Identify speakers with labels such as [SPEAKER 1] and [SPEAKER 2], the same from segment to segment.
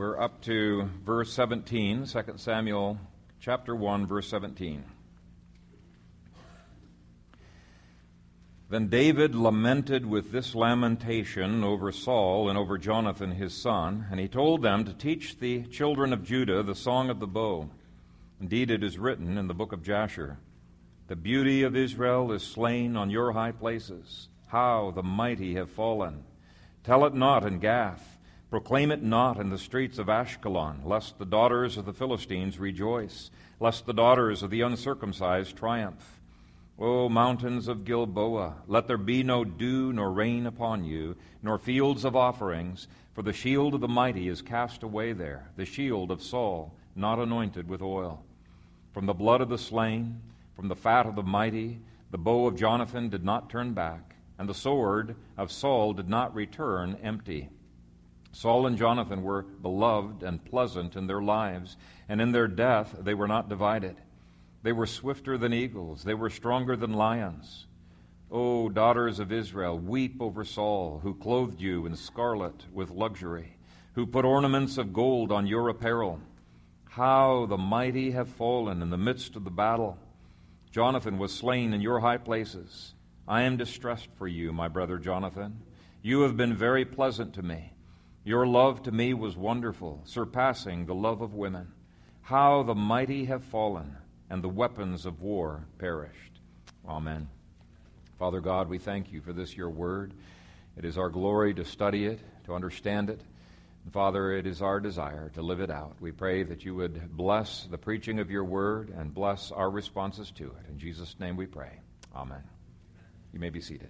[SPEAKER 1] We're up to verse 17, 2 Samuel chapter 1, verse 17. Then David lamented with this lamentation over Saul and over Jonathan his son, and he told them to teach the children of Judah the song of the bow. Indeed, it is written in the book of Jasher, "The beauty of Israel is slain on your high places. How the mighty have fallen. Tell it not in Gath. Proclaim it not in the streets of Ashkelon, lest the daughters of the Philistines rejoice, lest the daughters of the uncircumcised triumph. O mountains of Gilboa, let there be no dew nor rain upon you, nor fields of offerings, for the shield of the mighty is cast away there, the shield of Saul, not anointed with oil. From the blood of the slain, from the fat of the mighty, the bow of Jonathan did not turn back, and the sword of Saul did not return empty. Saul and Jonathan were beloved and pleasant in their lives, and in their death they were not divided. They were swifter than eagles, they were stronger than lions. O daughters of Israel, weep over Saul, who clothed you in scarlet with luxury, who put ornaments of gold on your apparel. How the mighty have fallen in the midst of the battle. Jonathan was slain in your high places. I am distressed for you, my brother Jonathan. You have been very pleasant to me. Your love to me was wonderful, surpassing the love of women. How the mighty have fallen, and the weapons of war perished." Amen. Father God, we thank you for this, your word. It is our glory to study it, to understand it. And Father, it is our desire to live it out. We pray that you would bless the preaching of your word and bless our responses to it. In Jesus' name we pray. Amen. You may be seated.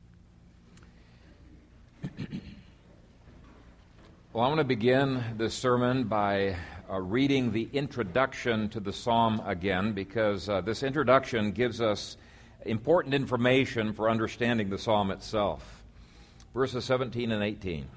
[SPEAKER 1] Well, I want to begin this sermon by reading the introduction to the psalm again, because this introduction gives us important information for understanding the psalm itself. Verses 17 and 18.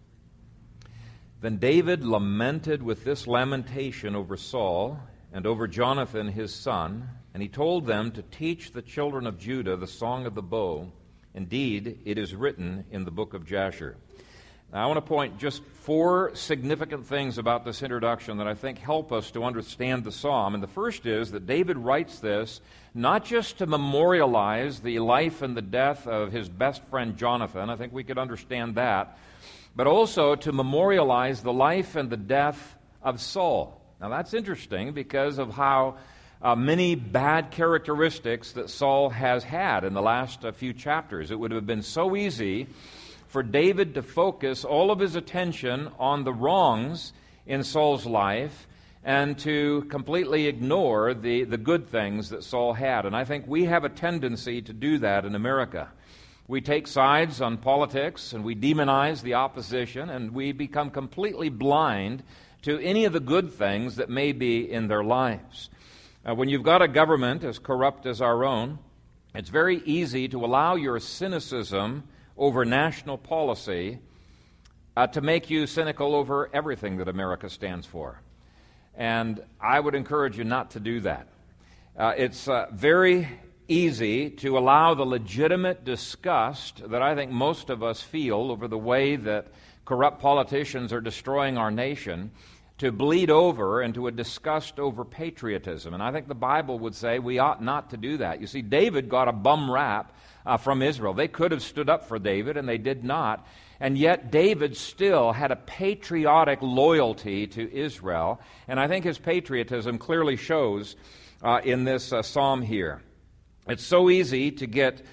[SPEAKER 1] Then David lamented with this lamentation over Saul and over Jonathan his son, and he told them to teach the children of Judah the song of the bow. Indeed, it is written in the book of Jasher. Now, I want to point just four significant things about this introduction that I think help us to understand the psalm. And the first is that David writes this not just to memorialize the life and the death of his best friend Jonathan, I think we could understand that, but also to memorialize the life and the death of Saul. Now, that's interesting because of how many bad characteristics that Saul has had in the last few chapters. It would have been so easy for David to focus all of his attention on the wrongs in Saul's life and to completely ignore the good things that Saul had. And I think we have a tendency to do that in America. We take sides on politics and we demonize the opposition, and we become completely blind to any of the good things that may be in their lives. When you've got a government as corrupt as our own, it's very easy to allow your cynicism over national policy to make you cynical over everything that America stands for. And I would encourage you not to do that. It's very easy to allow the legitimate disgust that I think most of us feel over the way that corrupt politicians are destroying our nation to bleed over into a disgust over patriotism. And I think the Bible would say we ought not to do that. You see, David got a bum rap from Israel. They could have stood up for David, and they did not. And yet David still had a patriotic loyalty to Israel. And I think his patriotism clearly shows in this psalm here. It's so easy to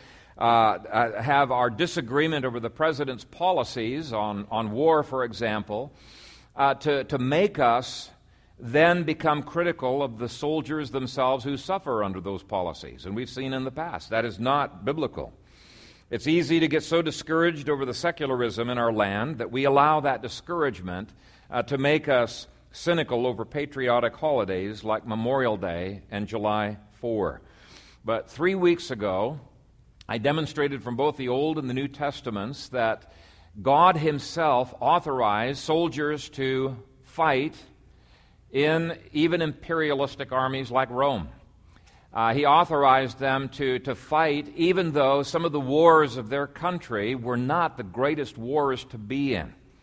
[SPEAKER 1] have our disagreement over the president's policies on war, for example, to make us then become critical of the soldiers themselves who suffer under those policies. And we've seen in the past that is not biblical. It's easy to get so discouraged over the secularism in our land that we allow that discouragement to make us cynical over patriotic holidays like Memorial Day and July 4. But 3 weeks ago, I demonstrated from both the Old and the New Testaments that God himself authorized soldiers to fight in even imperialistic armies like Rome. He authorized them to fight even though some of the wars of their country were not the greatest wars to be in.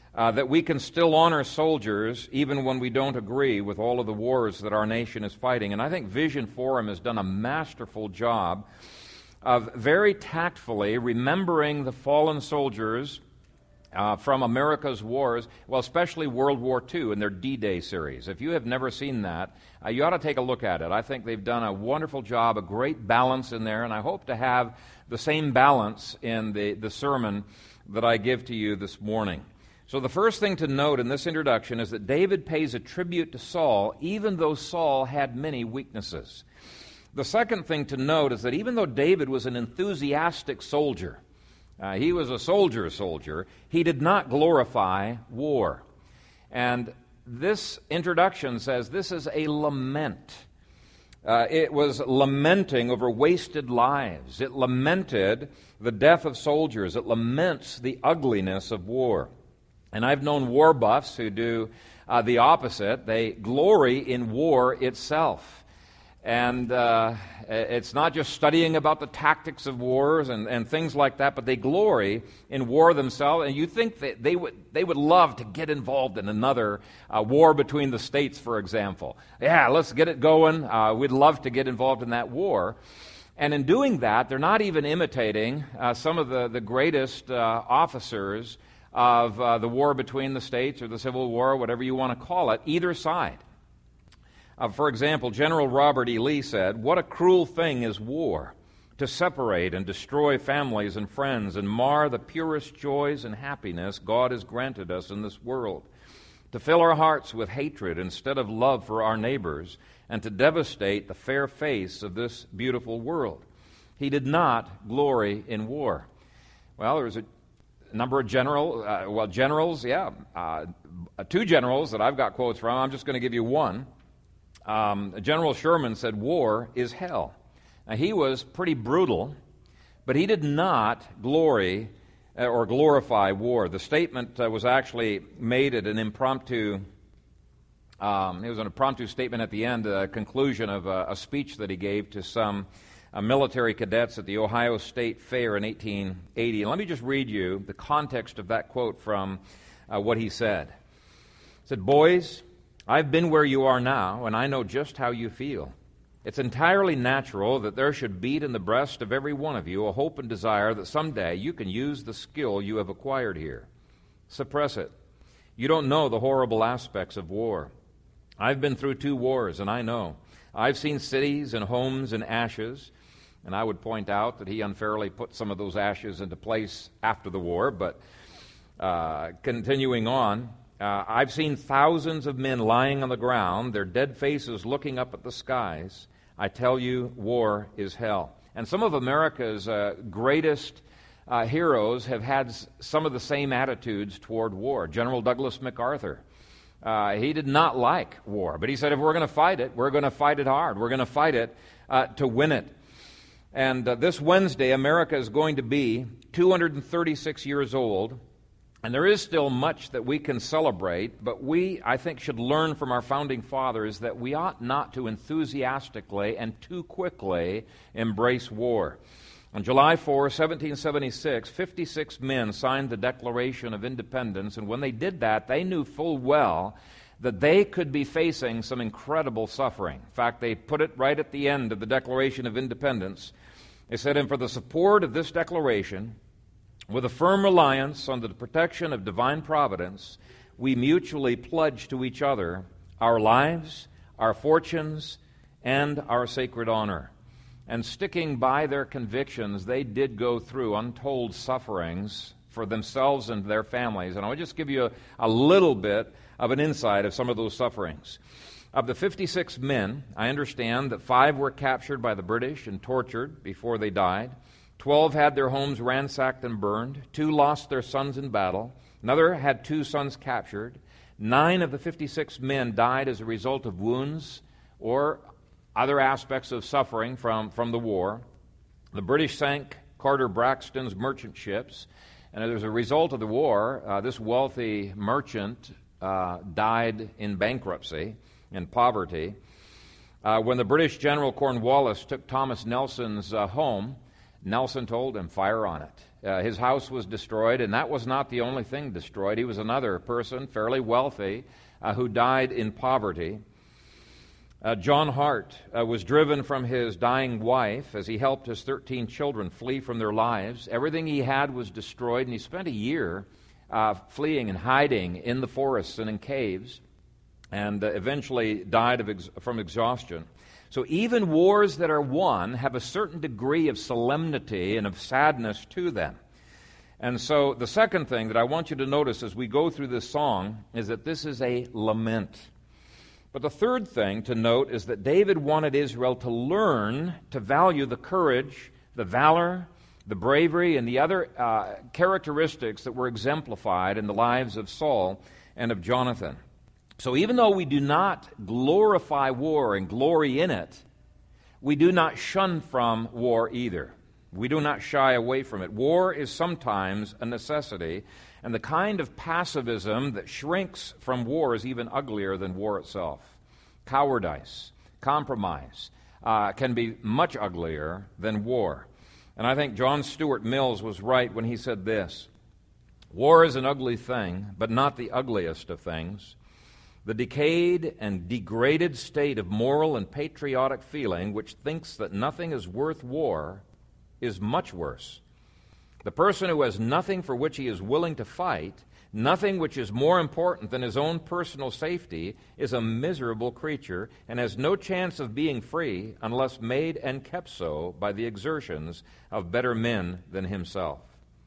[SPEAKER 1] that we can still honor soldiers even when we don't agree with all of the wars that our nation is fighting. And I think Vision Forum has done a masterful job of very tactfully remembering the fallen soldiers from America's wars, well, especially World War II and their D-Day series. If you have never seen that, you ought to take a look at it. I think they've done a wonderful job, a great balance in there, and I hope to have the same balance in the sermon that I give to you this morning. So the first thing to note in this introduction is that David pays a tribute to Saul, even though Saul had many weaknesses. The second thing to note is that even though David was an enthusiastic soldier, he was a soldier, he did not glorify war. And this introduction says this is a lament. It was lamenting over wasted lives. It lamented the death of soldiers. It laments the ugliness of war. And I've known war buffs who do the opposite. They glory in war itself. And it's not just studying about the tactics of wars and things like that, but they glory in war themselves. And you think that they would love to get involved in another war between the states, for example. Yeah, let's get it going. We'd love to get involved in that war. And in doing that, they're not even imitating some of the greatest officers of the war between the states or the Civil War, whatever you want to call it, either side. For example, General Robert E. Lee said, "What a cruel thing is war, to separate and destroy families and friends and mar the purest joys and happiness God has granted us in this world, to fill our hearts with hatred instead of love for our neighbors, and to devastate the fair face of this beautiful world." He did not glory in war. Well, there was a number of generals, two generals that I've got quotes from. I'm just going to give you one. General Sherman said, "War is hell." Now, he was pretty brutal, but he did not glory or glorify war. The statement was actually made at an impromptu, it was an impromptu statement at the end, a conclusion of a speech that he gave to some military cadets at the Ohio State Fair in 1880. And let me just read you the context of that quote from what he said. He said, "Boys, I've been where you are now, and I know just how you feel. It's entirely natural that there should beat in the breast of every one of you a hope and desire that someday you can use the skill you have acquired here. Suppress it. You don't know the horrible aspects of war. I've been through 2 wars, and I know. I've seen cities and homes in ashes." And I would point out that he unfairly put some of those ashes into place after the war, but continuing on, "I've seen thousands of men lying on the ground, their dead faces looking up at the skies. I tell you, war is hell." And some of America's greatest heroes have had some of the same attitudes toward war. General Douglas MacArthur. He did not like war, but he said, if we're going to fight it, we're going to fight it hard. We're going to fight it to win it. And this Wednesday, America is going to be 236 years old, and there is still much that we can celebrate, but we, I think, should learn from our founding fathers that we ought not to enthusiastically and too quickly embrace war. On July 4, 1776, 56 men signed the Declaration of Independence, and when they did that, they knew full well that they could be facing some incredible suffering. In fact, they put it right at the end of the Declaration of Independence. They said, "And for the support of this declaration, with a firm reliance on the protection of divine providence, we mutually pledge to each other our lives, our fortunes, and our sacred honor." And sticking by their convictions, they did go through untold sufferings for themselves and their families. And I'll just give you a little bit of an insight of some of those sufferings. Of the 56 men, I understand that 5 were captured by the British and tortured before they died. 12 had their homes ransacked and burned. 2 lost their sons in battle. Another had 2 sons captured. 9 of the 56 men died as a result of wounds or other aspects of suffering from the war. The British sank Carter Braxton's merchant ships, and as a result of the war, this wealthy merchant died in bankruptcy and poverty. When the British General Cornwallis took Thomas Nelson's home, Nelson told him, fire on it. His house was destroyed, and that was not the only thing destroyed. He was another person, fairly wealthy, who died in poverty. John Hart was driven from his dying wife as he helped his 13 children flee from their lives. Everything he had was destroyed, and he spent a year fleeing and hiding in the forests and in caves, and eventually died from exhaustion. So even wars that are won have a certain degree of solemnity and of sadness to them. And so the second thing that I want you to notice as we go through this song is that this is a lament. But the third thing to note is that David wanted Israel to learn to value the courage, the valor, the bravery, and the other characteristics that were exemplified in the lives of Saul and of Jonathan. So even though we do not glorify war and glory in it, we do not shun from war either. We do not shy away from it. War is sometimes a necessity, and the kind of pacifism that shrinks from war is even uglier than war itself. Cowardice, compromise can be much uglier than war. And I think John Stuart Mills was right when he said this: war is an ugly thing, but not the ugliest of things. The decayed and degraded state of moral and patriotic feeling which thinks that nothing is worth war is much worse. The person who has nothing for which he is willing to fight, nothing which is more important than his own personal safety, is a miserable creature and has no chance of being free unless made and kept so by the exertions of better men than himself.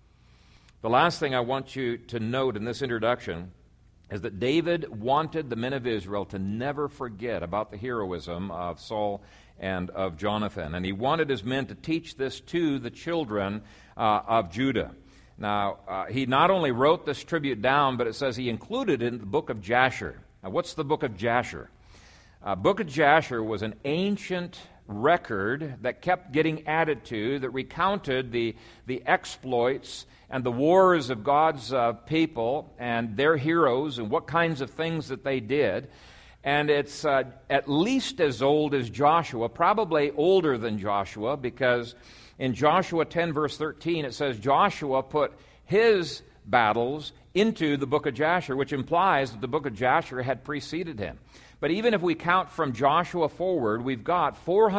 [SPEAKER 1] The last thing I want you to note in this introduction is that David wanted the men of Israel to never forget about the heroism of Saul and of Jonathan. And he wanted his men to teach this to the children of Judah. Now, he not only wrote this tribute down, but it says he included it in the book of Jasher. Now, what's the book of Jasher? Book of Jasher was an ancient record that kept getting added to, that recounted the exploits and the wars of God's people and their heroes and what kinds of things that they did. And it's at least as old as Joshua, probably older than Joshua, because in Joshua 10, verse 13, it says Joshua put his battles into the book of Jasher, which implies that the book of Jasher had preceded him. But even if we count from Joshua forward, we've got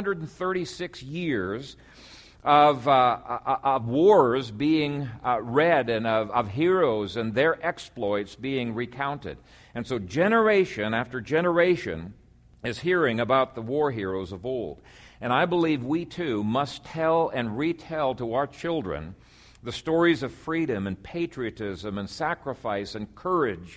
[SPEAKER 1] 436 years of wars being read and of heroes and their exploits being recounted. And so generation after generation is hearing about the war heroes of old. And I believe we too must tell and retell to our children the stories of freedom and patriotism and sacrifice and courage,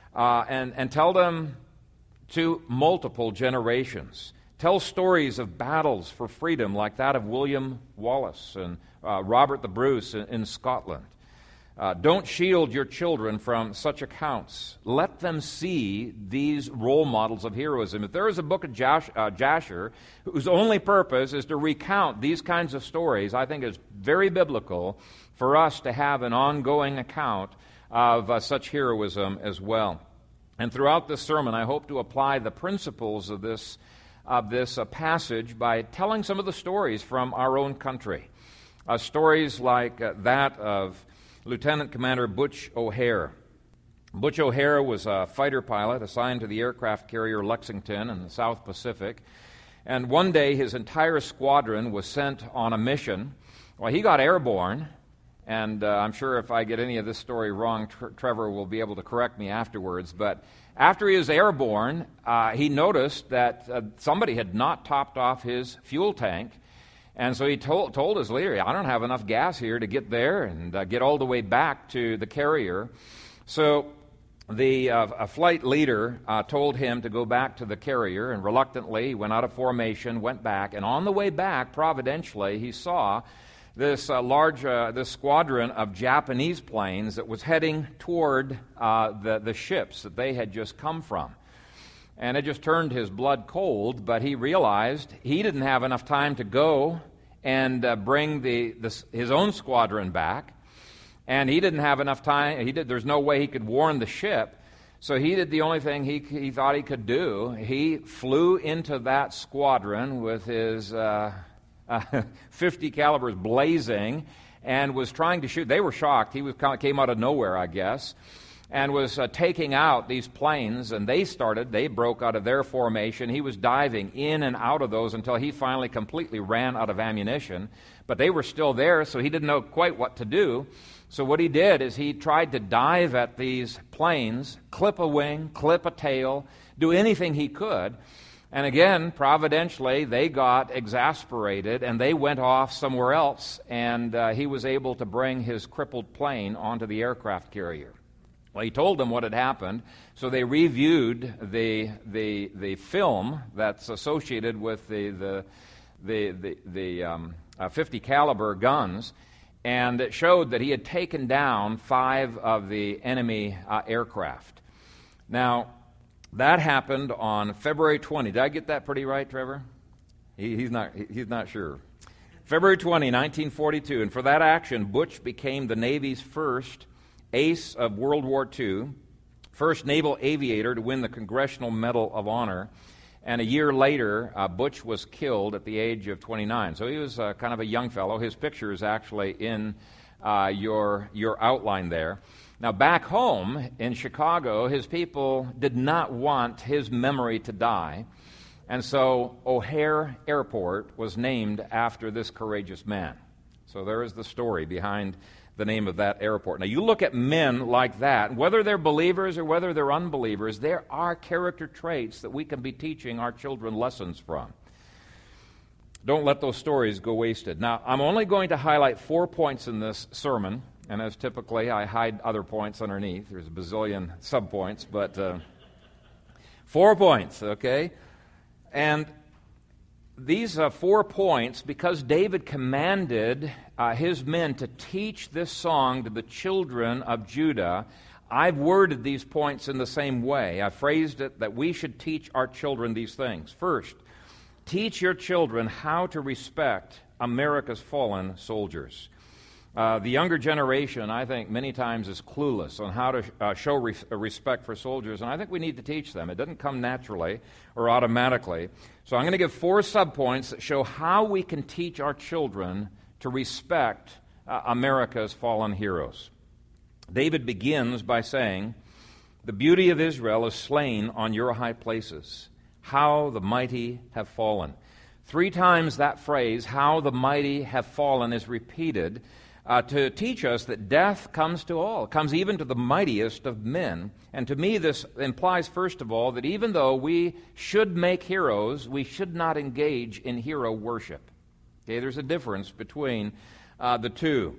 [SPEAKER 1] and tell them to multiple generations. Tell stories of battles for freedom like that of William Wallace and Robert the Bruce in Scotland. Don't shield your children from such accounts. Let them see these role models of heroism. If there is a book of Jasher whose only purpose is to recount these kinds of stories, I think it's very biblical for us to have an ongoing account of such heroism as well. And throughout this sermon, I hope to apply the principles of this passage by telling some of the stories from our own country. Stories like that of Lieutenant Commander Butch O'Hare. Butch O'Hare was a fighter pilot assigned to the aircraft carrier Lexington in the South Pacific. And one day his entire squadron was sent on a mission. Well, he got airborne, and I'm sure if I get any of this story wrong, Trevor will be able to correct me afterwards. But after he was airborne, he noticed that somebody had not topped off his fuel tank. And so he told his leader, I don't have enough gas here to get there and get all the way back to the carrier. So the flight leader told him to go back to the carrier, and reluctantly he went out of formation, went back, and on the way back, providentially, he saw this this squadron of Japanese planes that was heading toward the ships that they had just come from. And it just turned his blood cold, but he realized he didn't have enough time to go and bring his own squadron back. And he didn't have enough time. There's no way he could warn the ship. So he did the only thing he thought he could do. He flew into that squadron with his 50 calibers blazing, and was trying to shoot. They were shocked. He came out of nowhere, I guess, and was taking out these planes, and they broke out of their formation. He was diving in and out of those until he finally completely ran out of ammunition. But they were still there, so he didn't know quite what to do. So what he did is he tried to dive at these planes, clip a wing, clip a tail, do anything he could. And again, providentially, they got exasperated, and they went off somewhere else, and he was able to bring his crippled plane onto the aircraft carrier. Well, he told them what had happened, so they reviewed the film that's associated with the 50 caliber guns, and it showed that he had taken down 5 of the enemy aircraft. Now, that happened on February 20. Did I get that pretty right, Trevor? He's not sure. February 20, 1942, and for that action, Butch became the Navy's first ace of World War II, first naval aviator to win the Congressional Medal of Honor, and a year later, Butch was killed at the age of 29. So he was kind of a young fellow. His picture is actually in your outline there. Now, back home in Chicago, his people did not want his memory to die, and so O'Hare Airport was named after this courageous man. So there is the story behind the name of that airport. Now, you look at men like that, whether they're believers or whether they're unbelievers, there are character traits that we can be teaching our children lessons from. Don't let those stories go wasted. Now, I'm only going to highlight 4 points in this sermon, and as typically, I hide other points underneath. There's a bazillion subpoints, but 4 points, okay? And these 4 points, because David commanded his men to teach this song to the children of Judah, I've worded these points in the same way. I phrased it that we should teach our children these things. First, teach your children how to respect America's fallen soldiers. The younger generation, I think, many times is clueless on how to show respect for soldiers, and I think we need to teach them. It doesn't come naturally or automatically. So I'm going to give 4 subpoints that show how we can teach our children to respect America's fallen heroes. David begins by saying, "The beauty of Israel is slain on your high places. How the mighty have fallen." 3 times that phrase, "how the mighty have fallen," is repeated to teach us that death comes to all. It comes even to the mightiest of men. And to me, this implies, first of all, that even though we should make heroes, we should not engage in hero worship. Okay, there's a difference between the two.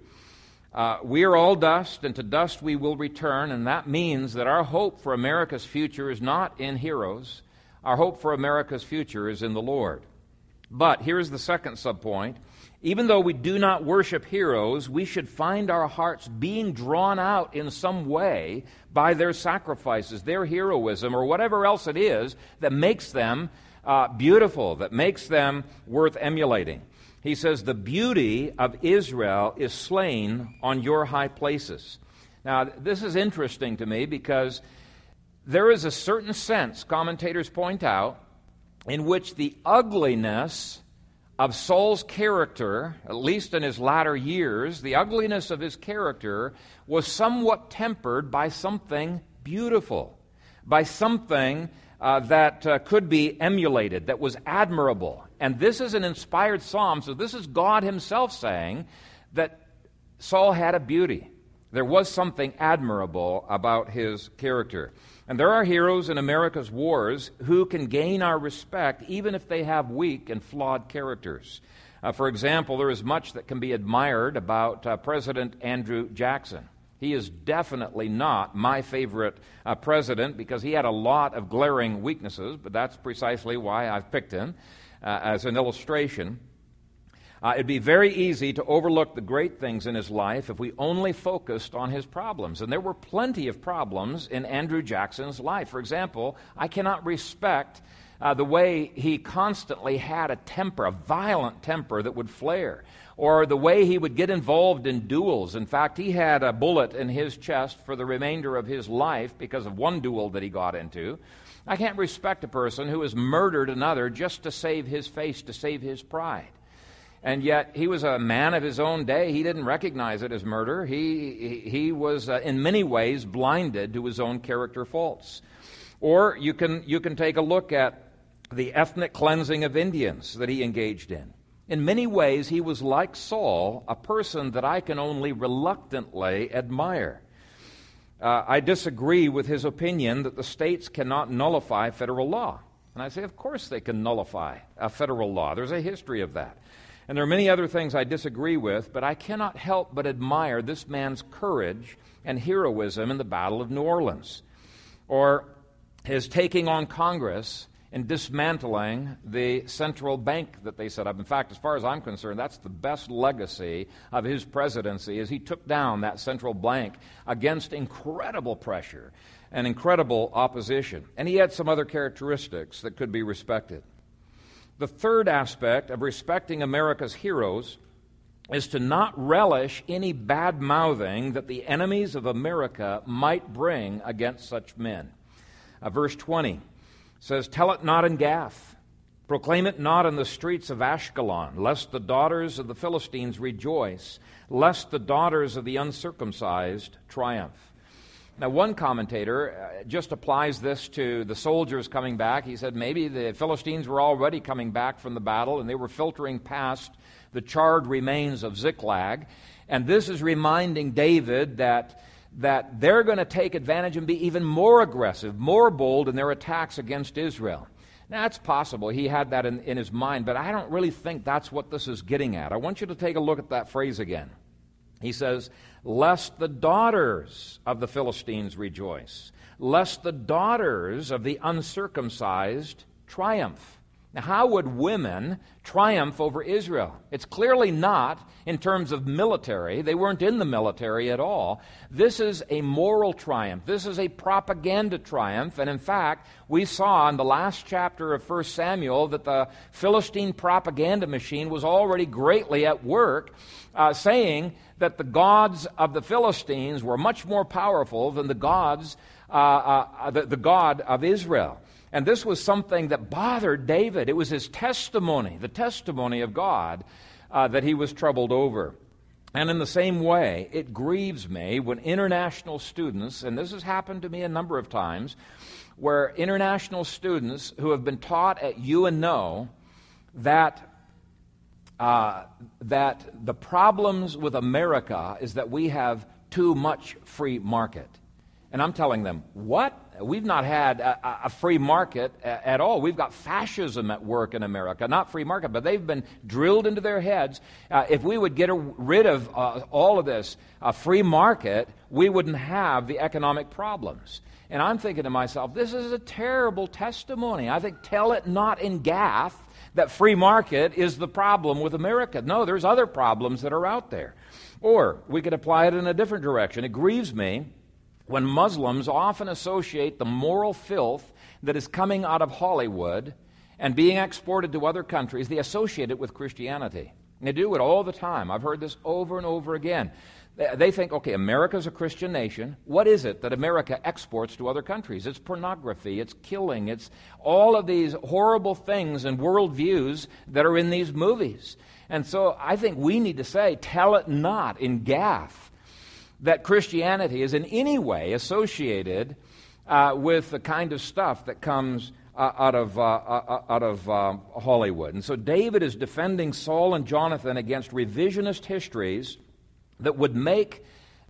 [SPEAKER 1] We are all dust, and to dust we will return, and that means that our hope for America's future is not in heroes. Our hope for America's future is in the Lord. But here's the second subpoint. Even though we do not worship heroes, we should find our hearts being drawn out in some way by their sacrifices, their heroism, or whatever else it is that makes them beautiful, that makes them worth emulating. He says, "The beauty of Israel is slain on your high places." Now, this is interesting to me because there is a certain sense, commentators point out, in which the ugliness of Saul's character, at least in his latter years, the ugliness of his character was somewhat tempered by something beautiful, by something that could be emulated, that was admirable. And this is an inspired psalm, so this is God himself saying that Saul had a beauty. There was something admirable about his character. And there are heroes in America's wars who can gain our respect even if they have weak and flawed characters. For example, there is much that can be admired about President Andrew Jackson. He is definitely not my favorite president because he had a lot of glaring weaknesses, but that's precisely why I've picked him as an illustration. It'd be very easy to overlook the great things in his life if we only focused on his problems. And there were plenty of problems in Andrew Jackson's life. For example, I cannot respect the way he constantly had a temper, a violent temper that would flare, or the way he would get involved in duels. In fact, he had a bullet in his chest for the remainder of his life because of one duel that he got into. I can't respect a person who has murdered another just to save his face, to save his pride. And yet, he was a man of his own day. He didn't recognize it as murder. He was, in many ways, blinded to his own character faults. Or you can take a look at the ethnic cleansing of Indians that he engaged in. In many ways, he was like Saul, a person that I can only reluctantly admire. I disagree with his opinion that the states cannot nullify federal law. And I say, of course they can nullify a federal law. There's a history of that. And there are many other things I disagree with, but I cannot help but admire this man's courage and heroism in the Battle of New Orleans, or his taking on Congress and dismantling the central bank that they set up. In fact, as far as I'm concerned, that's the best legacy of his presidency, is he took down that central bank against incredible pressure and incredible opposition. And he had some other characteristics that could be respected. The third aspect of respecting America's heroes is to not relish any bad-mouthing that the enemies of America might bring against such men. Verse 20 says, "Tell it not in Gath, proclaim it not in the streets of Ashkelon, lest the daughters of the Philistines rejoice, lest the daughters of the uncircumcised triumph." Now, one commentator just applies this to the soldiers coming back. He said maybe the Philistines were already coming back from the battle, and they were filtering past the charred remains of Ziklag. And this is reminding David that they're going to take advantage and be even more aggressive, more bold in their attacks against Israel. Now, that's possible. He had that in his mind, but I don't really think that's what this is getting at. I want you to take a look at that phrase again. He says, "Lest the daughters of the Philistines rejoice, lest the daughters of the uncircumcised triumph." Now, how would women triumph over Israel? It's clearly not in terms of military. They weren't in the military at all. This is a moral triumph. This is a propaganda triumph. And in fact, we saw in the last chapter of 1 Samuel that the Philistine propaganda machine was already greatly at work, saying that the gods of the Philistines were much more powerful than the gods, the God of Israel. And this was something that bothered David. It was his testimony, the testimony of God, that he was troubled over. And in the same way, it grieves me when international students, and this has happened to me a number of times, where international students who have been taught at UNO that the problems with America is that we have too much free market. And I'm telling them, what? We've not had a free market at all. We've got fascism at work in America, not free market, but they've been drilled into their heads. If we would get rid of all of this free market, we wouldn't have the economic problems. And I'm thinking to myself, this is a terrible testimony. I think, tell it not in Gath that free market is the problem with America. No, there's other problems that are out there. Or we could apply it in a different direction. It grieves me when Muslims often associate the moral filth that is coming out of Hollywood and being exported to other countries, they associate it with Christianity. And they do it all the time. I've heard this over and over again. They think, okay, America's a Christian nation. What is it that America exports to other countries? It's pornography, it's killing, it's all of these horrible things and worldviews that are in these movies. And so I think we need to say, tell it not in Gath that Christianity is in any way associated with the kind of stuff that comes out of Hollywood. And so David is defending Saul and Jonathan against revisionist histories that would make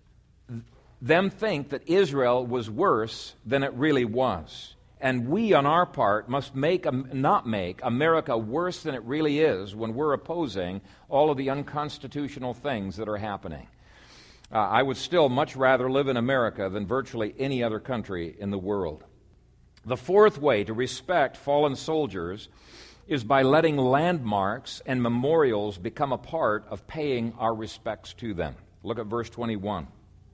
[SPEAKER 1] them think that Israel was worse than it really was. And we, on our part, must not make America worse than it really is when we're opposing all of the unconstitutional things that are happening. I would still much rather live in America than virtually any other country in the world. The fourth way to respect fallen soldiers is by letting landmarks and memorials become a part of paying our respects to them. Look at verse 21.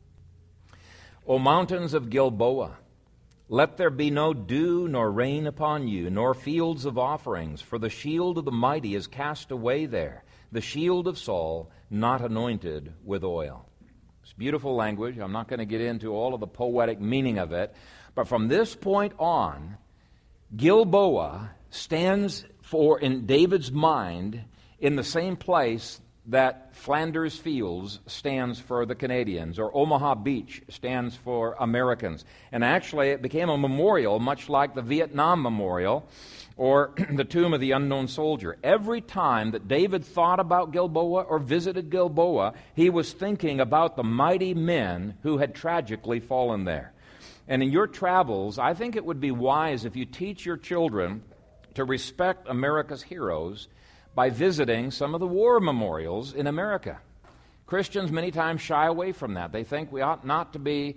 [SPEAKER 1] O mountains of Gilboa, let there be no dew nor rain upon you, nor fields of offerings, for the shield of the mighty is cast away there, the shield of Saul not anointed with oil. It's beautiful language. I'm not going to get into all of the poetic meaning of it. But from this point on, Gilboa stands for, in David's mind, in the same place that Flanders Fields stands for the Canadians, or Omaha Beach stands for Americans. And actually, it became a memorial, much like the Vietnam Memorial or the Tomb of the Unknown Soldier. Every time that David thought about Gilboa or visited Gilboa, he was thinking about the mighty men who had tragically fallen there. And in your travels, I think it would be wise if you teach your children to respect America's heroes by visiting some of the war memorials in America. Christians many times shy away from that. They think we ought not to be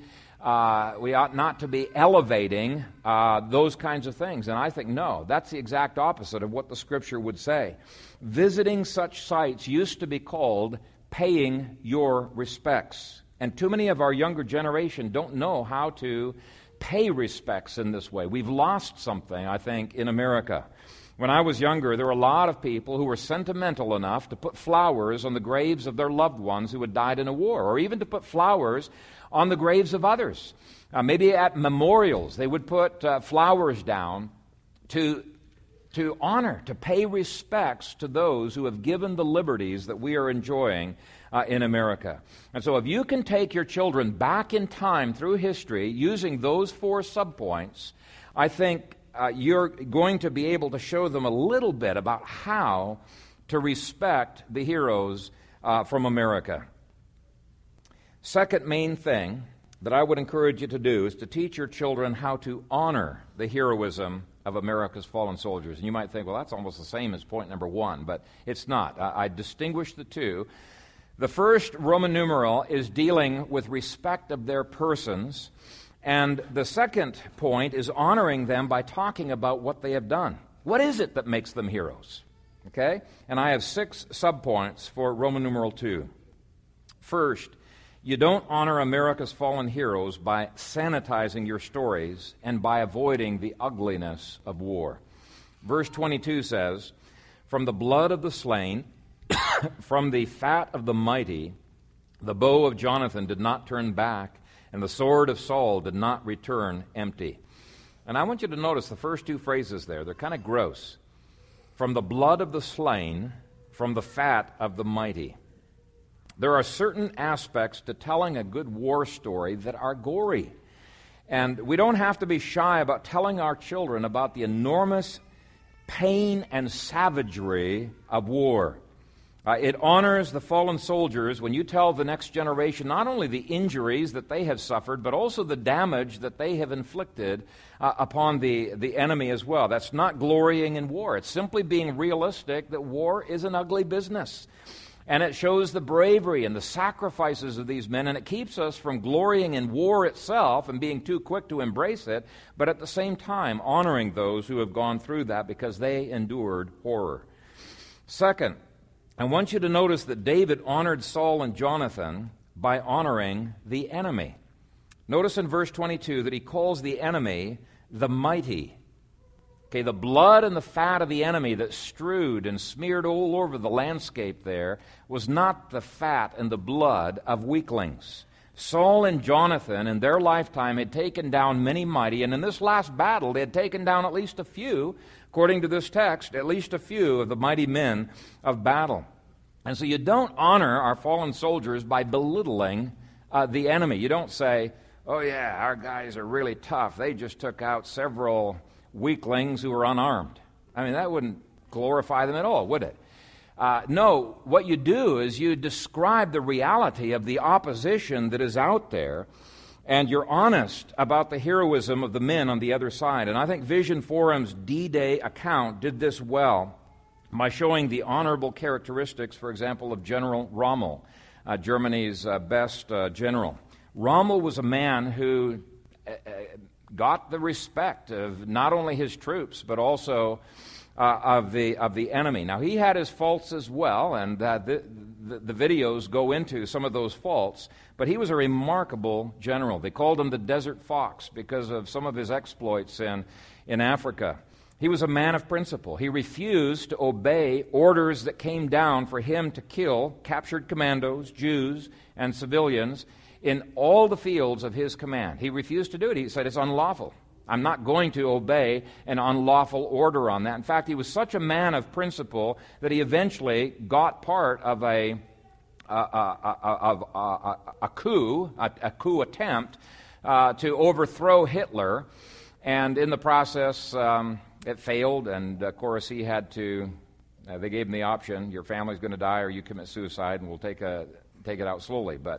[SPEAKER 1] elevating those kinds of things. And I think, no, that's the exact opposite of what the Scripture would say. Visiting such sites used to be called paying your respects. And too many of our younger generation don't know how to pay respects in this way. We've lost something, I think, in America. When I was younger, there were a lot of people who were sentimental enough to put flowers on the graves of their loved ones who had died in a war, or even to put flowers on the graves of others. Maybe at memorials, they would put flowers down to honor, to pay respects to those who have given the liberties that we are enjoying in America. And so if you can take your children back in time through history using those 4 subpoints, I think you're going to be able to show them a little bit about how to respect the heroes from America. Second main thing that I would encourage you to do is to teach your children how to honor the heroism of America's fallen soldiers. And you might think, well, that's almost the same as point number 1, but it's not. I distinguish the two. The first Roman numeral is dealing with respect of their persons, and the second point is honoring them by talking about what they have done. What is it that makes them heroes? Okay? And I have 6 subpoints for Roman numeral 2. First, you don't honor America's fallen heroes by sanitizing your stories and by avoiding the ugliness of war. Verse 22 says, "From the blood of the slain, from the fat of the mighty, the bow of Jonathan did not turn back, and the sword of Saul did not return empty." And I want you to notice the first 2 phrases there. They're kind of gross. From the blood of the slain, from the fat of the mighty. There are certain aspects to telling a good war story that are gory. And we don't have to be shy about telling our children about the enormous pain and savagery of war. It honors the fallen soldiers when you tell the next generation not only the injuries that they have suffered, but also the damage that they have inflicted upon the enemy as well. That's not glorying in war. It's simply being realistic that war is an ugly business. And it shows the bravery and the sacrifices of these men, and it keeps us from glorying in war itself and being too quick to embrace it, but at the same time honoring those who have gone through that because they endured horror. Second, I want you to notice that David honored Saul and Jonathan by honoring the enemy. Notice in verse 22 that he calls the enemy the mighty. Okay, the blood and the fat of the enemy that strewed and smeared all over the landscape there was not the fat and the blood of weaklings. Saul and Jonathan in their lifetime had taken down many mighty, and in this last battle they had taken down at least a few, according to this text, at least a few of the mighty men of battle. And so you don't honor our fallen soldiers by belittling the enemy. You don't say, oh yeah, our guys are really tough. They just took out several weaklings who were unarmed. I mean, that wouldn't glorify them at all, would it? No, what you do is you describe the reality of the opposition that is out there, and you're honest about the heroism of the men on the other side. And I think Vision Forum's D-Day account did this well by showing the honorable characteristics, for example, of General Rommel, Germany's best general. Rommel was a man who got the respect of not only his troops, but also of the enemy. Now, he had his faults as well, and the videos go into some of those faults, but he was a remarkable general. They called him the Desert Fox because of some of his exploits in Africa. He was a man of principle. He refused to obey orders that came down for him to kill captured commandos, Jews, and civilians in all the fields of his command. He refused to do it. He said it's unlawful. I'm not going to obey an unlawful order on that. In fact, he was such a man of principle that he eventually got part of a coup attempt to overthrow Hitler, and in the process it failed, and of course he had to, they gave him the option, your family's going to die or you commit suicide and we'll take it out slowly. But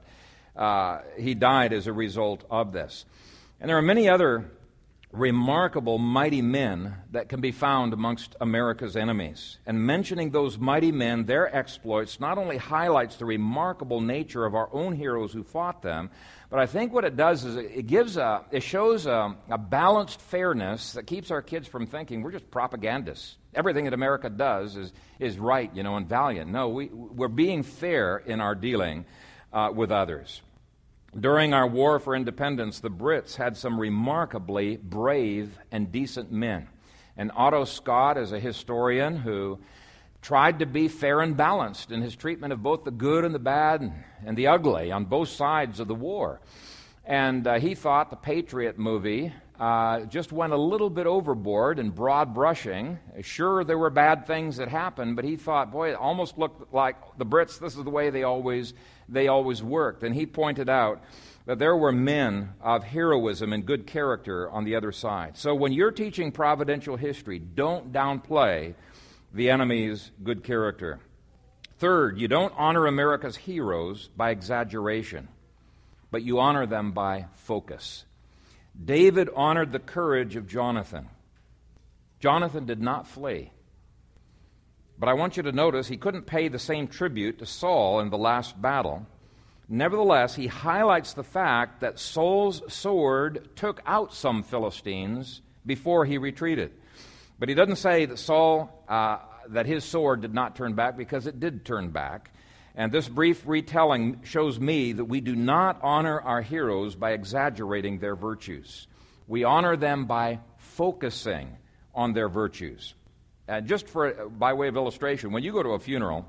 [SPEAKER 1] he died as a result of this. And there are many other remarkable mighty men that can be found amongst America's enemies. And mentioning those mighty men, their exploits, not only highlights the remarkable nature of our own heroes who fought them, but I think what it does is it shows a balanced fairness that keeps our kids from thinking we're just propagandists. Everything that America does is right, and valiant. No, we're being fair in our dealing with others. During our war for independence, the Brits had some remarkably brave and decent men. And Otto Scott is a historian who tried to be fair and balanced in his treatment of both the good and the bad and the ugly on both sides of the war. And he thought the Patriot movie just went a little bit overboard in broad brushing. Sure, there were bad things that happened, but he thought, boy, it almost looked like the Brits, this is the way they always worked. And he pointed out that there were men of heroism and good character on the other side. So when you're teaching providential history, don't downplay the enemy's good character. Third, you don't honor America's heroes by exaggeration, but you honor them by focus. David honored the courage of Jonathan. Jonathan did not flee. But I want you to notice he couldn't pay the same tribute to Saul in the last battle. Nevertheless, he highlights the fact that Saul's sword took out some Philistines before he retreated. But he doesn't say that that his sword did not turn back, because it did turn back. And this brief retelling shows me that we do not honor our heroes by exaggerating their virtues. We honor them by focusing on their virtues. Just by way of illustration, when you go to a funeral,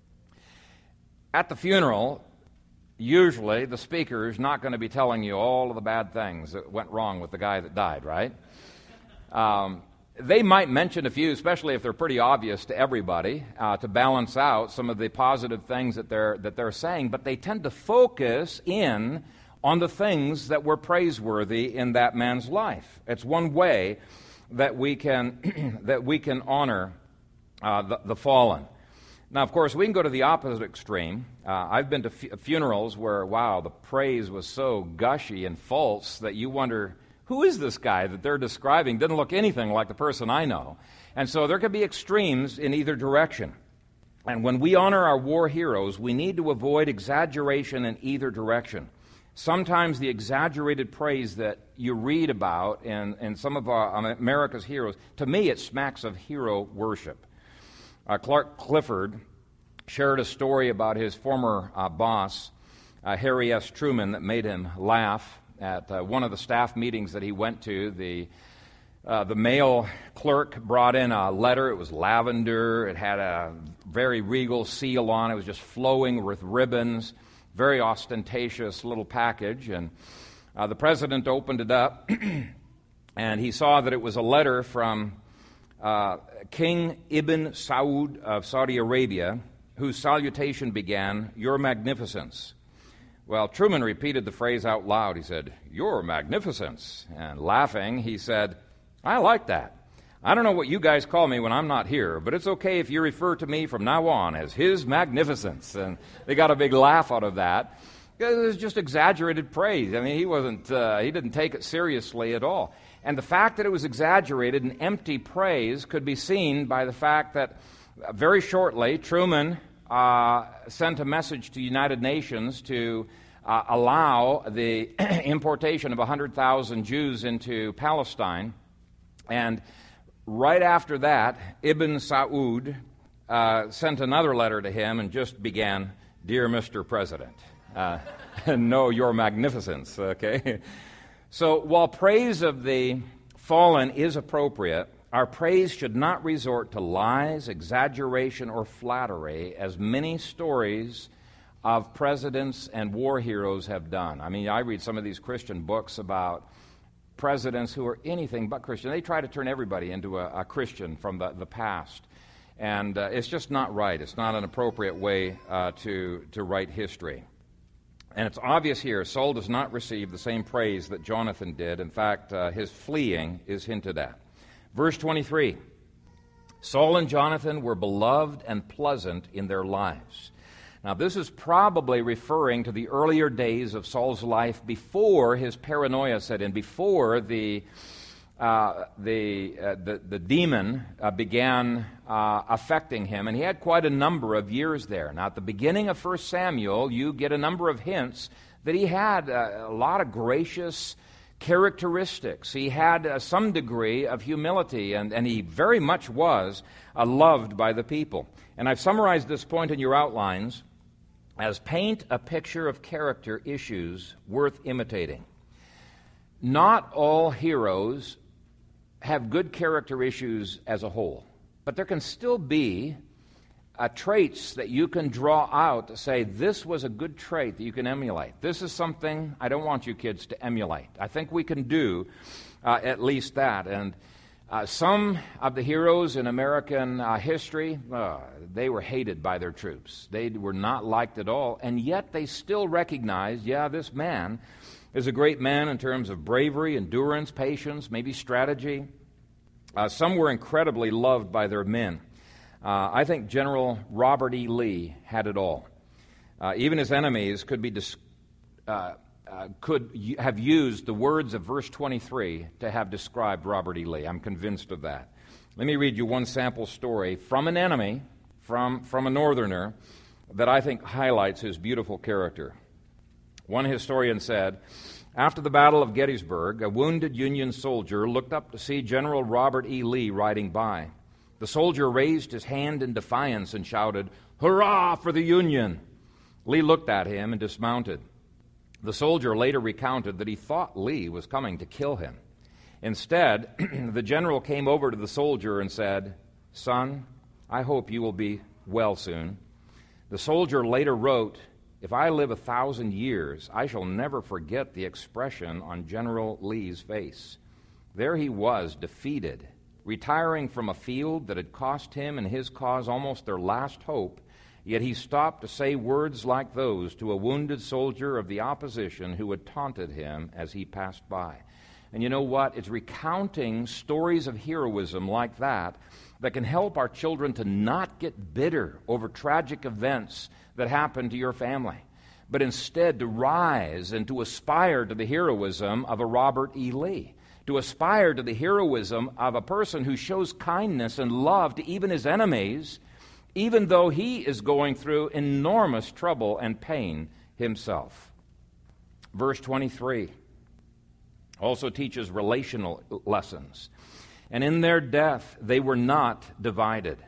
[SPEAKER 1] at the funeral, usually the speaker is not going to be telling you all of the bad things that went wrong with the guy that died, right? They might mention a few, especially if they're pretty obvious to everybody, to balance out some of the positive things that they're saying, but they tend to focus in on the things that were praiseworthy in that man's life. It's one way that we can honor the fallen. Now, of course, we can go to the opposite extreme. I've been to funerals where, wow, the praise was so gushy and false that you wonder, who is this guy that they're describing? Doesn't look anything like the person I know. And so there could be extremes in either direction. And when we honor our war heroes, we need to avoid exaggeration in either direction. Sometimes the exaggerated praise that you read about in some of America's heroes, to me it smacks of hero worship. Clark Clifford shared a story about his former boss, Harry S. Truman, that made him laugh. At one of the staff meetings that he went to, the mail clerk brought in a letter. It was lavender. It had a very regal seal on it. It was just flowing with ribbons. Very ostentatious little package. And the president opened it up, and he saw that it was a letter from King Ibn Saud of Saudi Arabia, whose salutation began, "Your Magnificence." Well, Truman repeated the phrase out loud. He said, "Your Magnificence." And laughing, he said, "I like that. I don't know what you guys call me when I'm not here, but it's okay if you refer to me from now on as His Magnificence." And they got a big laugh out of that. It was just exaggerated praise. I mean, he didn't take it seriously at all. And the fact that it was exaggerated and empty praise could be seen by the fact that very shortly, Truman sent a message to the United Nations to allow the importation of 100,000 Jews into Palestine. And right after that, Ibn Saud sent another letter to him and just began, "Dear Mr. President," "No, Your Magnificence," okay? So while praise of the fallen is appropriate, our praise should not resort to lies, exaggeration, or flattery, as many stories of presidents and war heroes have done. I mean, I read some of these Christian books about presidents who are anything but Christian. They try to turn everybody into a Christian from the past. And it's just not right. It's not an appropriate way to write history. And it's obvious here, Saul does not receive the same praise that Jonathan did. In fact, his fleeing is hinted at. Verse 23, Saul and Jonathan were beloved and pleasant in their lives. Now, this is probably referring to the earlier days of Saul's life before his paranoia set in, before the demon began affecting him, and he had quite a number of years there. Now, at the beginning of 1 Samuel, you get a number of hints that he had a lot of gracious characteristics. He had some degree of humility, and he very much was loved by the people. And I've summarized this point in your outlines as paint a picture of character issues worth imitating. Not all heroes have good character issues as a whole, but there can still be traits that you can draw out to say, this was a good trait that you can emulate. This is something I don't want you kids to emulate. I think we can do at least that. And some of the heroes in American history, they were hated by their troops. They were not liked at all, and yet they still recognized, this man is a great man in terms of bravery, endurance, patience, maybe strategy. Some were incredibly loved by their men. I think General Robert E. Lee had it all. Even his enemies could have used the words of verse 23 to have described Robert E. Lee. I'm convinced of that. Let me read you one sample story from an enemy, from a northerner, that I think highlights his beautiful character. One historian said, after the Battle of Gettysburg, a wounded Union soldier looked up to see General Robert E. Lee riding by. The soldier raised his hand in defiance and shouted, "Hurrah for the Union!" Lee looked at him and dismounted. The soldier later recounted that he thought Lee was coming to kill him. Instead, the general came over to the soldier and said, "Son, I hope you will be well soon." The soldier later wrote, "If I live 1,000 years, I shall never forget the expression on General Lee's face. There he was, defeated, retiring from a field that had cost him and his cause almost their last hope, yet he stopped to say words like those to a wounded soldier of the opposition who had taunted him as he passed by." And you know what? It's recounting stories of heroism like that can help our children to not get bitter over tragic events that happen to your family, but instead to rise and to aspire to the heroism of a Robert E. Lee, to aspire to the heroism of a person who shows kindness and love to even his enemies, even though he is going through enormous trouble and pain himself. Verse 23 also teaches relational lessons. And in their death, they were not divided.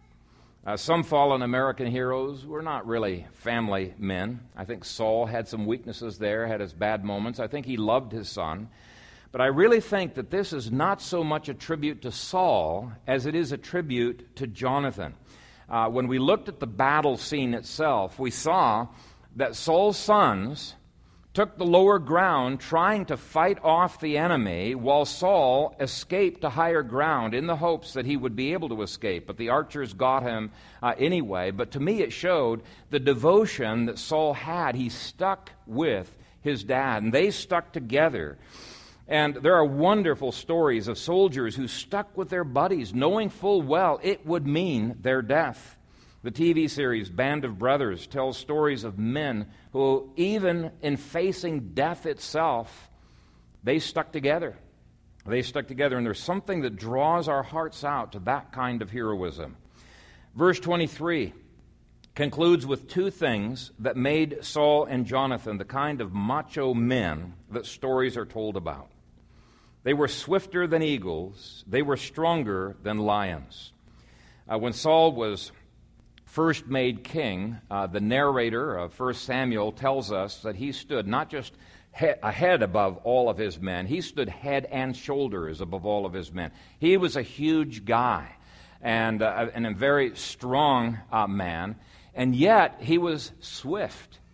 [SPEAKER 1] Some fallen American heroes were not really family men. I think Saul had some weaknesses there, had his bad moments. I think he loved his son. But I really think that this is not so much a tribute to Saul as it is a tribute to Jonathan. When we looked at the battle scene itself, we saw that Saul's sons took the lower ground trying to fight off the enemy, while Saul escaped to higher ground in the hopes that he would be able to escape. But the archers got him anyway. But to me it showed the devotion that Saul had. He stuck with his dad, and they stuck together. And there are wonderful stories of soldiers who stuck with their buddies, knowing full well it would mean their death. The TV series Band of Brothers tells stories of men who, even in facing death itself, they stuck together. They stuck together, and there's something that draws our hearts out to that kind of heroism. Verse 23 concludes with two things that made Saul and Jonathan the kind of macho men that stories are told about. They were swifter than eagles. They were stronger than lions. When Saul was first made king, the narrator of 1 Samuel tells us that he stood not just a head above all of his men, he stood head and shoulders above all of his men. He was a huge guy and a very strong man, and yet he was swift.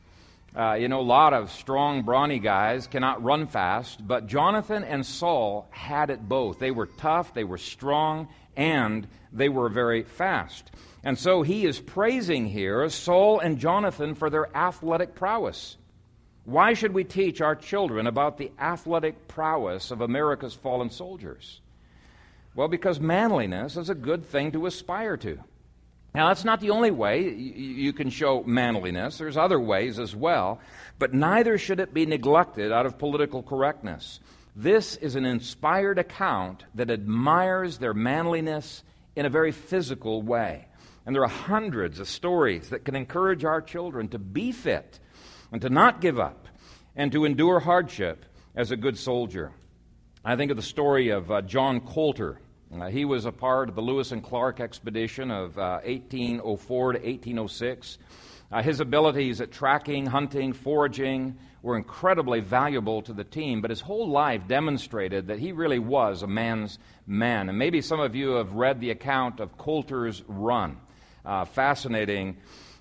[SPEAKER 1] A lot of strong, brawny guys cannot run fast, but Jonathan and Saul had it both. They were tough, they were strong, and they were very fast. And so he is praising here Saul and Jonathan for their athletic prowess. Why should we teach our children about the athletic prowess of America's fallen soldiers? Well, because manliness is a good thing to aspire to. Now, that's not the only way you can show manliness. There's other ways as well, but neither should it be neglected out of political correctness. This is an inspired account that admires their manliness in a very physical way. And there are hundreds of stories that can encourage our children to be fit and to not give up and to endure hardship as a good soldier. I think of the story of John Colter. He was a part of the Lewis and Clark expedition of 1804 to 1806. His abilities at tracking, hunting, foraging were incredibly valuable to the team, but his whole life demonstrated that he really was a man's man. And maybe some of you have read the account of Colter's Run. Fascinating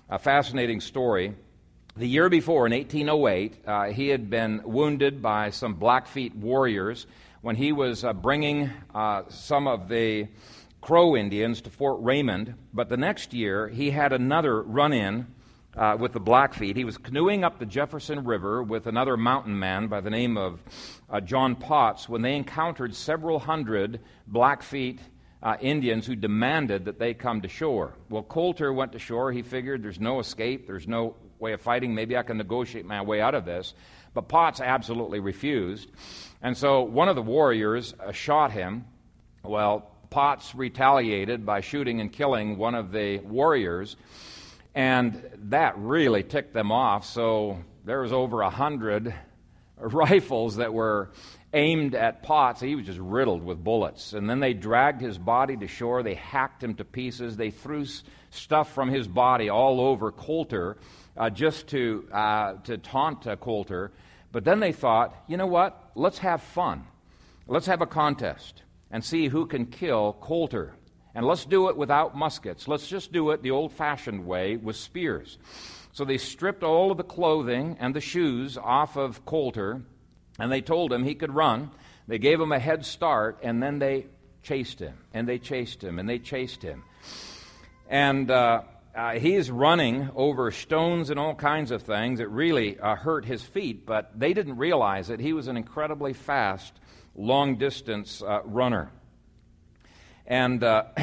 [SPEAKER 1] story. The year before, in 1808, he had been wounded by some Blackfeet warriors when he was bringing some of the Crow Indians to Fort Raymond. But the next year, he had another run-in with the Blackfeet. He was canoeing up the Jefferson River with another mountain man by the name of John Potts when they encountered several hundred Blackfeet Indians who demanded that they come to shore. Well, Colter went to shore. He figured there's no escape, there's no way of fighting. Maybe I can negotiate my way out of this. But Potts absolutely refused. And so one of the warriors shot him. Well, Potts retaliated by shooting and killing one of the warriors. And that really ticked them off. So there was over 100 rifles that were aimed at Potts. He was just riddled with bullets. And then they dragged his body to shore. They hacked him to pieces. They threw stuff from his body all over Colter just to taunt Colter. But then they thought, you know what? Let's have fun. Let's have a contest and see who can kill Colter. And let's do it without muskets. Let's just do it the old-fashioned way with spears. So they stripped all of the clothing and the shoes off of Colter, and they told him he could run. They gave him a head start, and then they chased him, and they chased him, and they chased him. And he's running over stones and all kinds of things. It really hurt his feet, but they didn't realize that he was an incredibly fast, long-distance runner. And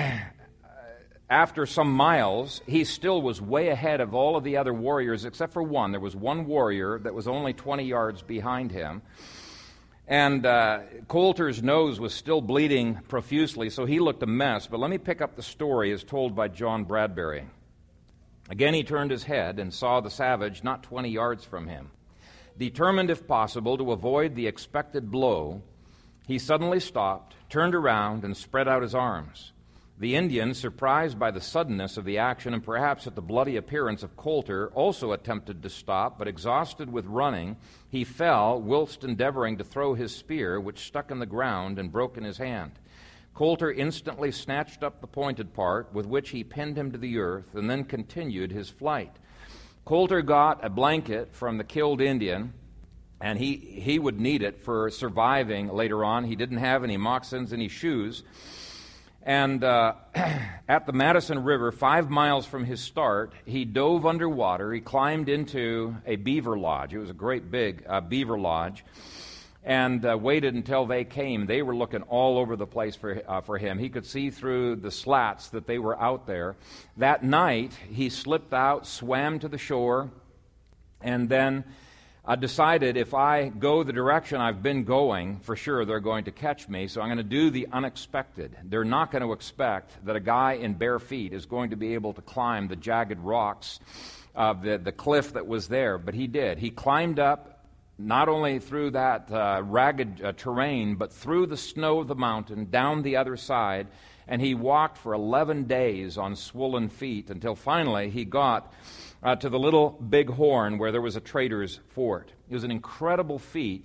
[SPEAKER 1] after some miles, he still was way ahead of all of the other warriors except for one. There was one warrior that was only 20 yards behind him. And Colter's nose was still bleeding profusely, so he looked a mess. But let me pick up the story as told by John Bradbury. Again he turned his head and saw the savage not 20 yards from him. Determined, if possible, to avoid the expected blow, he suddenly stopped, turned around, and spread out his arms. The Indian, surprised by the suddenness of the action and perhaps at the bloody appearance of Colter, also attempted to stop, but exhausted with running, he fell whilst endeavoring to throw his spear, which stuck in the ground and broke in his hand. Colter instantly snatched up the pointed part, with which he pinned him to the earth, and then continued his flight. Colter got a blanket from the killed Indian, and he would need it for surviving later on. He didn't have any moccasins, any shoes. And at the Madison River, 5 miles from his start, he dove underwater. He climbed into a beaver lodge. It was a great big beaver lodge. And waited until they came. They were looking all over the place for him. He could see through the slats that they were out there. That night, he slipped out, swam to the shore, and then decided if I go the direction I've been going, for sure they're going to catch me, so I'm going to do the unexpected. They're not going to expect that a guy in bare feet is going to be able to climb the jagged rocks of the cliff that was there, but he did. He climbed up not only through that ragged terrain, but through the snow of the mountain, down the other side, and he walked for 11 days on swollen feet until finally he got to the Little Big Horn where there was a trader's fort. It was an incredible feat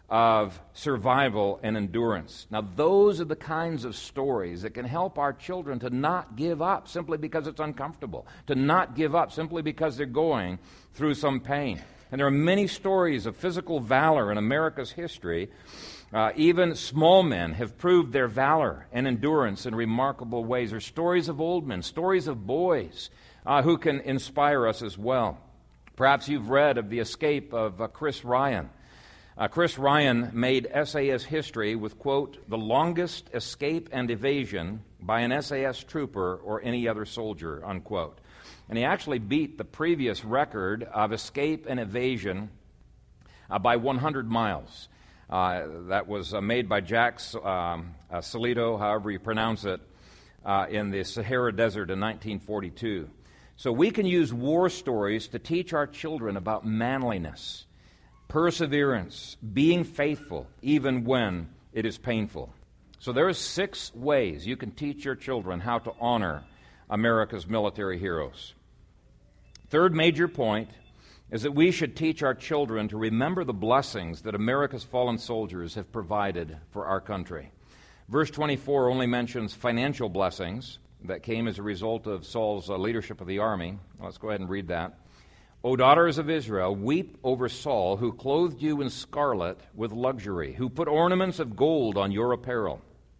[SPEAKER 1] of survival and endurance. Now, those are the kinds of stories that can help our children to not give up simply because it's uncomfortable, to not give up simply because they're going through some pain. And there are many stories of physical valor in America's history. Even small men have proved their valor and endurance in remarkable ways. There are stories of old men, stories of boys who can inspire us as well. Perhaps you've read of the escape of Chris Ryan. Chris Ryan made SAS history with, quote, the longest escape and evasion by an SAS trooper or any other soldier, unquote. And he actually beat the previous record of escape and evasion by 100 miles. That was made by Jack Salito, however you pronounce it, in the Sahara Desert in 1942. So we can use war stories to teach our children about manliness, perseverance, being faithful, even when it is painful. So there are 6 ways you can teach your children how to honor America's military heroes. Third major point is that we should teach our children to remember the blessings that America's fallen soldiers have provided for our country. Verse 24 only mentions financial blessings that came as a result of Saul's leadership of the army. Let's go ahead and read that. O daughters of Israel, weep over Saul, who clothed you in scarlet with luxury, who put ornaments of gold on your apparel.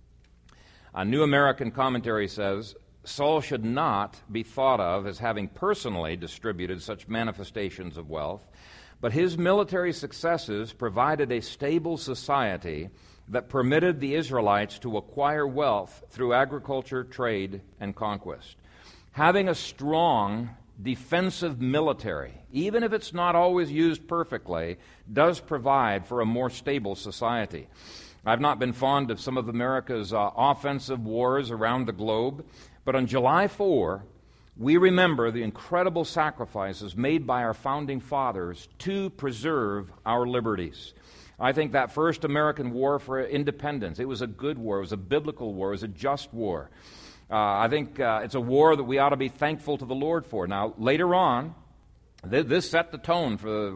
[SPEAKER 1] A New American Commentary says, Saul should not be thought of as having personally distributed such manifestations of wealth, but his military successes provided a stable society that permitted the Israelites to acquire wealth through agriculture, trade, and conquest. Having a strong defensive military, even if it's not always used perfectly, does provide for a more stable society. I've not been fond of some of America's offensive wars around the globe, but on July 4, we remember the incredible sacrifices made by our founding fathers to preserve our liberties. I think that first American war for independence, it was a good war, it was a biblical war, it was a just war. I think it's a war that we ought to be thankful to the Lord for. Now, later on, this set the tone for,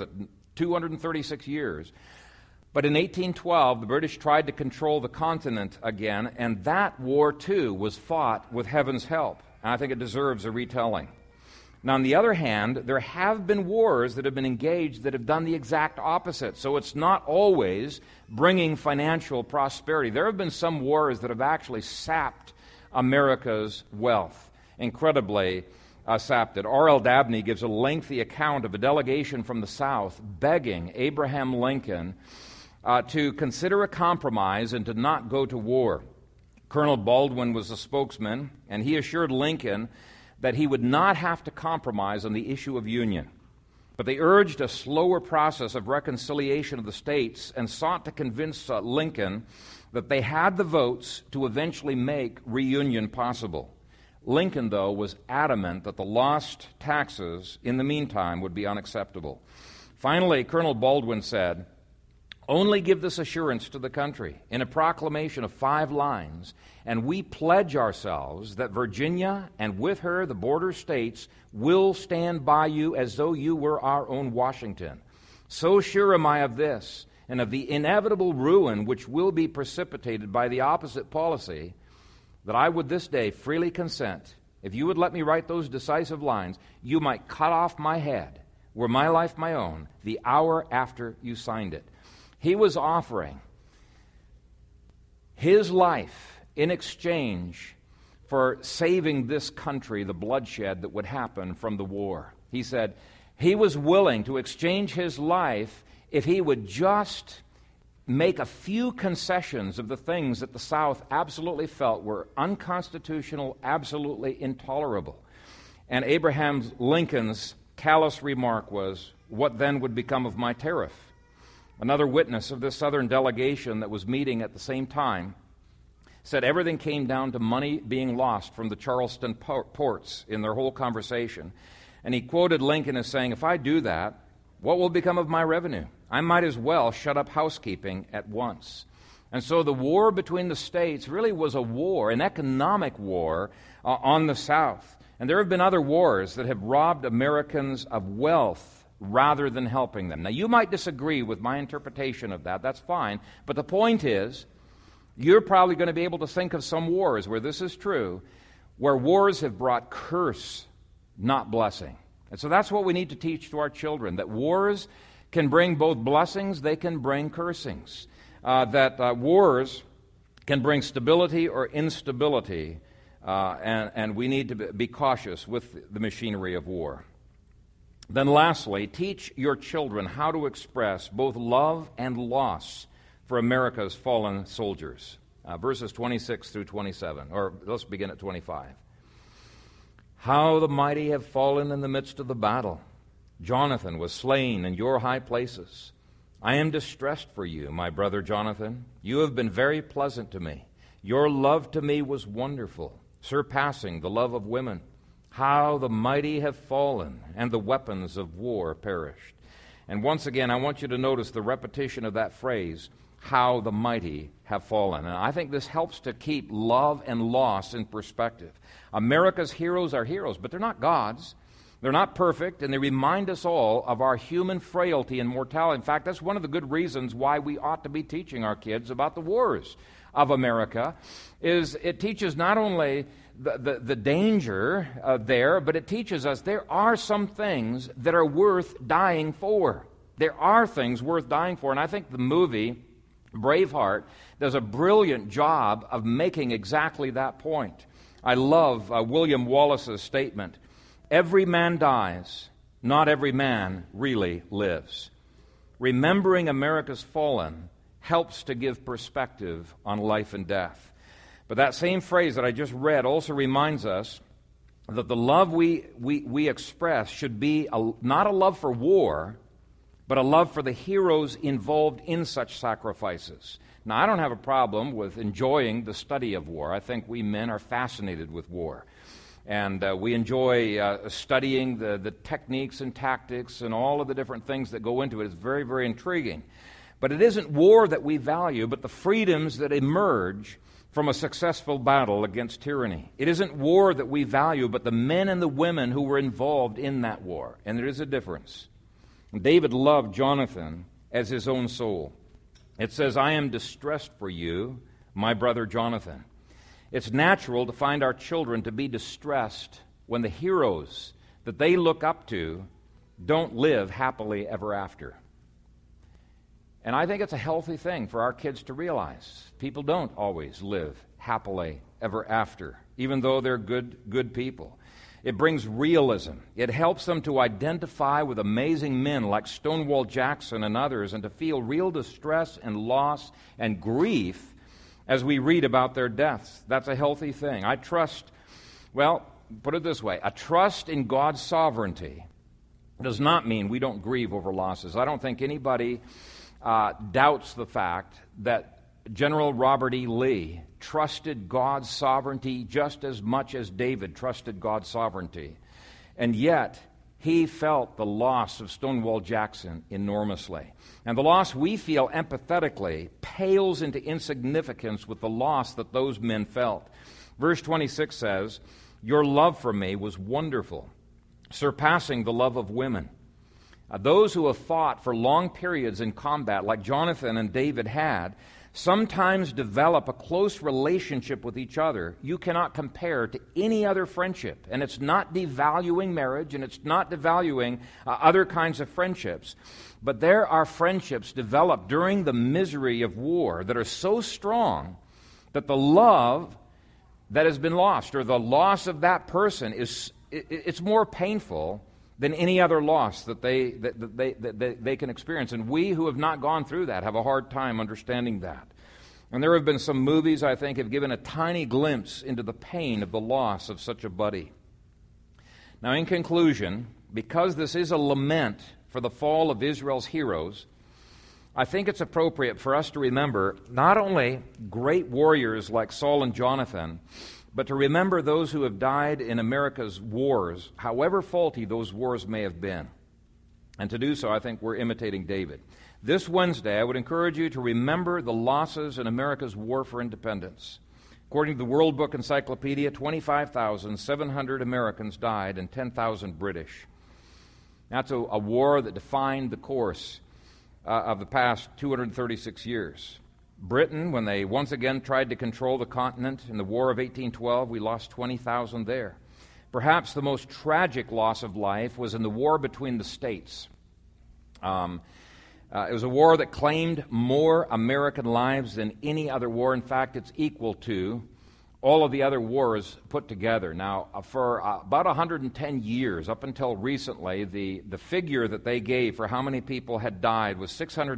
[SPEAKER 1] 236 years. But in 1812, the British tried to control the continent again, and that war, too, was fought with heaven's help. And I think it deserves a retelling. Now, on the other hand, there have been wars that have been engaged that have done the exact opposite. So it's not always bringing financial prosperity. There have been some wars that have actually sapped America's wealth, incredibly sapped it. R.L. Dabney gives a lengthy account of a delegation from the South begging Abraham Lincoln to consider a compromise and to not go to war. Colonel Baldwin was the spokesman, and he assured Lincoln that he would not have to compromise on the issue of union. But they urged a slower process of reconciliation of the states and sought to convince Lincoln that they had the votes to eventually make reunion possible. Lincoln, though, was adamant that the lost taxes in the meantime would be unacceptable. Finally, Colonel Baldwin said, "Only give this assurance to the country in a proclamation of 5 lines, and we pledge ourselves that Virginia and with her the border states will stand by you as though you were our own Washington. So sure am I of this, and of the inevitable ruin which will be precipitated by the opposite policy, that I would this day freely consent, if you would let me write those decisive lines, you might cut off my head, were my life my own, the hour after you signed it." He was offering his life in exchange for saving this country the bloodshed that would happen from the war. He said he was willing to exchange his life if he would just make a few concessions of the things that the South absolutely felt were unconstitutional, absolutely intolerable. And Abraham Lincoln's callous remark was, "What then would become of my tariff?" Another witness of this Southern delegation that was meeting at the same time said everything came down to money being lost from the Charleston ports in their whole conversation. And he quoted Lincoln as saying, "If I do that, what will become of my revenue? I might as well shut up housekeeping at once." And so the war between the states really was a war, an economic war on the South. And there have been other wars that have robbed Americans of wealth, rather than helping them. Now, you might disagree with my interpretation of that. That's fine. But the point is, you're probably going to be able to think of some wars where this is true, where wars have brought curse, not blessing. And so that's what we need to teach to our children, that wars can bring both blessings, they can bring cursings. That wars can bring stability or instability, and we need to be cautious with the machinery of war. Then lastly, teach your children how to express both love and loss for America's fallen soldiers. Verses 26 through 27, or let's begin at 25. How the mighty have fallen in the midst of the battle. Jonathan was slain in your high places. I am distressed for you, my brother Jonathan. You have been very pleasant to me. Your love to me was wonderful, surpassing the love of women. How the mighty have fallen, and the weapons of war perished. And once again, I want you to notice the repetition of that phrase, how the mighty have fallen. And I think this helps to keep love and loss in perspective. America's heroes are heroes, but they're not gods. They're not perfect, and they remind us all of our human frailty and mortality. In fact, that's one of the good reasons why we ought to be teaching our kids about the wars of America, is it teaches not only the danger there, but it teaches us there are some things that are worth dying for. There are things worth dying for, and I think the movie Braveheart does a brilliant job of making exactly that point. I love William Wallace's statement, every man dies, not every man really lives. Remembering America's fallen helps to give perspective on life and death. But that same phrase that I just read also reminds us that the love we express should be not a love for war, but a love for the heroes involved in such sacrifices. Now, I don't have a problem with enjoying the study of war. I think we men are fascinated with war. And we enjoy studying the techniques and tactics and all of the different things that go into it. It's very, very intriguing. But it isn't war that we value, but the freedoms that emerge from a successful battle against tyranny. It isn't war that we value, but the men and the women who were involved in that war. And there is a difference. David loved Jonathan as his own soul. It says, I am distressed for you, my brother Jonathan. It's natural to find our children to be distressed when the heroes that they look up to don't live happily ever after. And I think it's a healthy thing for our kids to realize. People don't always live happily ever after, even though they're good people. It brings realism. It helps them to identify with amazing men like Stonewall Jackson and others, and to feel real distress and loss and grief as we read about their deaths. That's a healthy thing. I trust, well, put it this way, a trust in God's sovereignty does not mean we don't grieve over losses. I don't think anybody doubts the fact that General Robert E. Lee trusted God's sovereignty just as much as David trusted God's sovereignty. And yet, he felt the loss of Stonewall Jackson enormously. And the loss we feel empathetically pales into insignificance with the loss that those men felt. Verse 26 says, your love for me was wonderful, surpassing the love of women. Those who have fought for long periods in combat, like Jonathan and David had, sometimes develop a close relationship with each other you cannot compare to any other friendship. And it's not devaluing marriage, and it's not devaluing other kinds of friendships. But there are friendships developed during the misery of war that are so strong that the love that has been lost, or the loss of that person, it's more painful than any other loss that they can experience. And we who have not gone through that have a hard time understanding that. And there have been some movies, I think, have given a tiny glimpse into the pain of the loss of such a buddy. Now, in conclusion, because this is a lament for the fall of Israel's heroes, I think it's appropriate for us to remember not only great warriors like Saul and Jonathan, but to remember those who have died in America's wars, however faulty those wars may have been. And to do so, I think we're imitating David. This Wednesday, I would encourage you to remember the losses in America's war for independence. According to the World Book Encyclopedia, 25,700 Americans died and 10,000 British. That's a war that defined the course of the past 236 years. Britain, when they once again tried to control the continent in the War of 1812, we lost 20,000 there. Perhaps the most tragic loss of life was in the war between the states. It was a war that claimed more American lives than any other war. In fact, it's equal to all of the other wars put together. Now, for about 110 years, up until recently, the figure that they gave for how many people had died was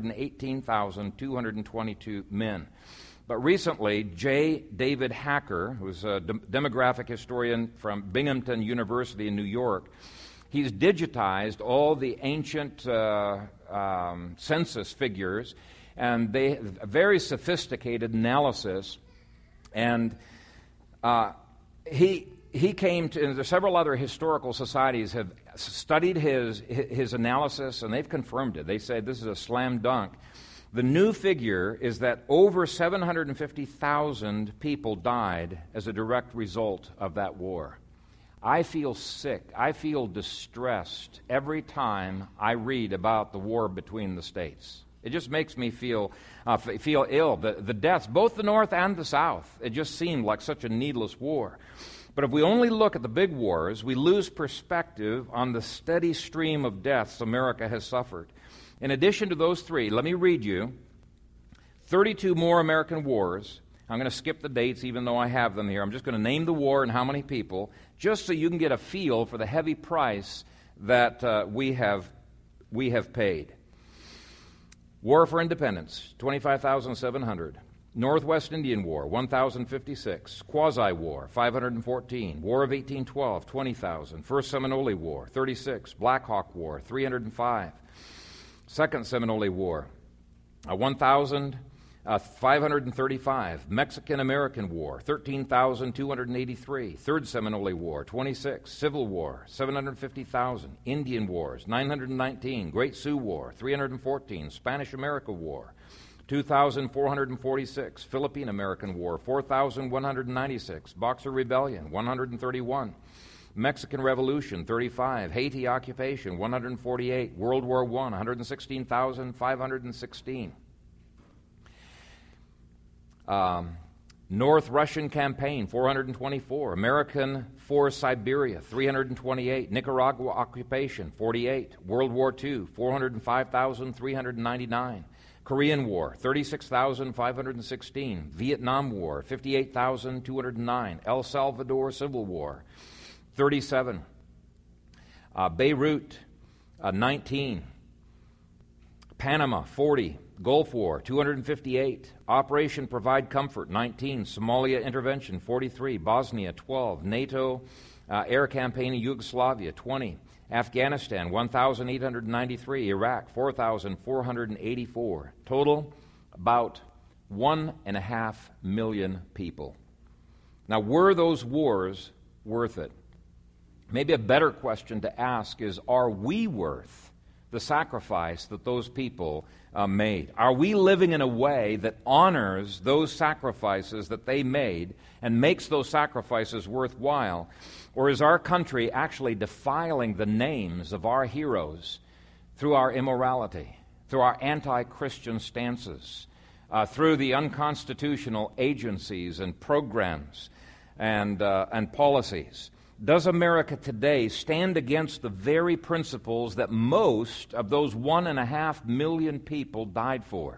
[SPEAKER 1] 618,222 men. But recently, J. David Hacker, who's a demographic historian from Binghamton University in New York, he's digitized all the ancient census figures, and they have a very sophisticated analysis. And he came to, and several other historical societies have studied his analysis, and they've confirmed it. They say this is a slam dunk. The new figure is that over 750,000 people died as a direct result of that war. I feel sick. I feel distressed every time I read about the war between the states. It just makes me feel ill. The deaths, both the North and the South, it just seemed like such a needless war. But if we only look at the big wars, we lose perspective on the steady stream of deaths America has suffered. In addition to those three, let me read you 32 more American wars. I'm going to skip the dates even though I have them here. I'm just going to name the war and how many people, just so you can get a feel for the heavy price that we have paid. War for Independence, 25,700. Northwest Indian War, 1,056. Quasi-War, 514. War of 1812, 20,000. First Seminole War, 36. Black Hawk War, 305. Second Seminole War, 1,535. Mexican-American War, 13,283. Third Seminole War, 26. Civil War, 750,000. Indian Wars, 919. Great Sioux War, 314. Spanish-America War, 2,446. Philippine-American War, 4,196. Boxer Rebellion, 131. Mexican Revolution, 35. Haiti occupation, 148. World War I, 116,516. North Russian campaign, 424. American for Siberia, 328. Nicaragua occupation, 48. World War II, 405,399. Korean War, 36,516. Vietnam War, 58,209. El Salvador Civil War, 37. Beirut, 19. Panama, 40. Gulf War, 258. Operation Provide Comfort, 19. Somalia Intervention, 43. Bosnia, 12. NATO Air Campaign in Yugoslavia, 20. Afghanistan, 1,893. Iraq, 4,484. Total, about 1.5 million people. Now, were those wars worth it? Maybe a better question to ask is, are we worth the sacrifice that those people made? Are we living in a way that honors those sacrifices that they made and makes those sacrifices worthwhile? Or is our country actually defiling the names of our heroes through our immorality, through our anti-Christian stances, through the unconstitutional agencies and programs and policies? Does America today stand against the very principles that most of those 1.5 million people died for?